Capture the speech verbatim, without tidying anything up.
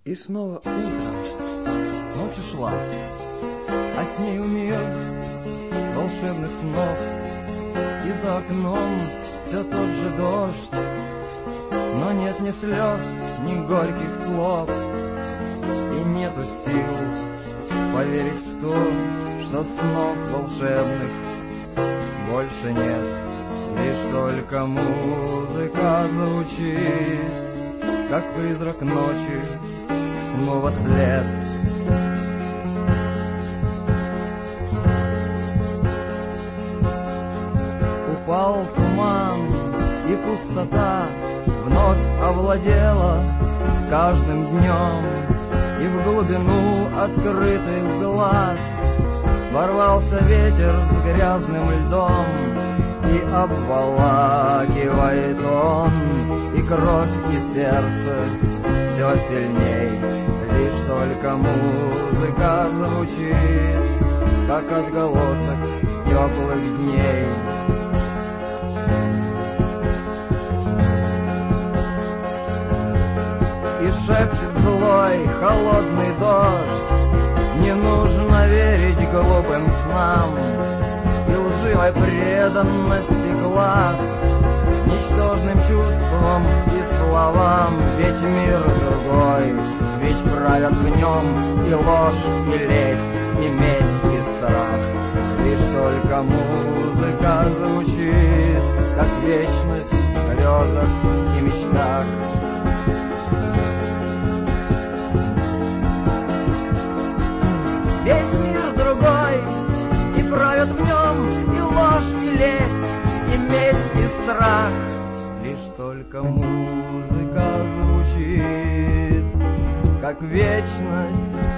И снова утро, ночь ушла, а с нею мир волшебных снов. И за окном все тот же дождь, но нет ни слез, ни горьких слов. И нету сил поверить в то, что снов волшебных больше нет. Лишь только музыка звучит, как призрак ночи, снова след. Упал туман, и пустота вновь овладела каждым днем. И в глубину открытых глаз ворвался ветер с грязным льдом. И обволакивает он и кровь, и сердце все сильней. Лишь только музыка звучит, как отголосок теплых дней. И шепчет злой холодный дождь: не нужно верить глупым снам и лживой преданности глаз, ничтожным чувствам и словам. Ведь мир другой, ведь правят в нем и ложь, и лесть, и месть, и страх. Лишь только музыка звучит, как вечность в грезах и мечтах. Весь мир другой, и правят в нем и ложь, и лесть, и месть, и страх. Лишь только музыка звучит, как вечность